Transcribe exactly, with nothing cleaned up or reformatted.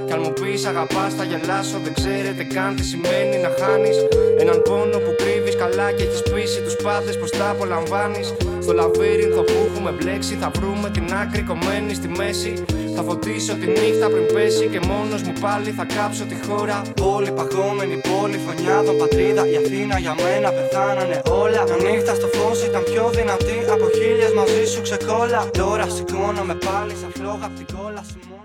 Κι αν μου πεις αγαπάς θα γελάσω. Δεν ξέρετε καν τι σημαίνει να χάνεις έναν πόνο που κρύβεις καλά και έχεις πείσει τους πάντες πως τα απολαμβάνεις. Στο λαβύρινθο που έχουμε μπλέξει θα βρούμε την άκρη κομμένη στη μέση. Θα φωτίσω τη νύχτα πριν πέσει και μόνος μου πάλι θα κάψω τη χώρα. Πόλη παγόμενη, πόλη φωνιάδων, πατρίδα. Η Αθήνα για μένα πεθάνανε όλα. Μια νύχτα στο φως ήταν πιο δυνατή από χίλιες μαζί σου ξεκόλα. Τώρα σηκώνομαι πάλι σαν φλόγα απ' την κόλλα σου.